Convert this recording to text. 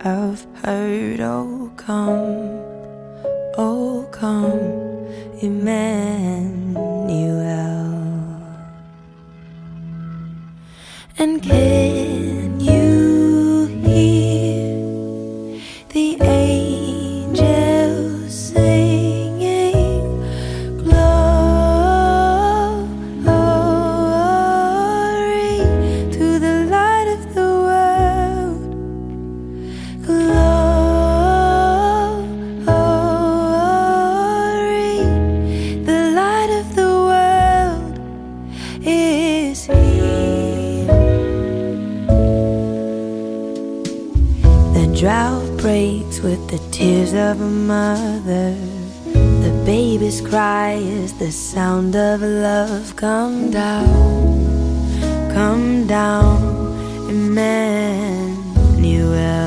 I've heard. Oh come, Emmanuel. And can you hear the angels singing, glory to the light of the world, glory, the light of the world is here. The drought breaks with the tears of a mother. The baby's cry is the sound of love. Come down, Emmanuel.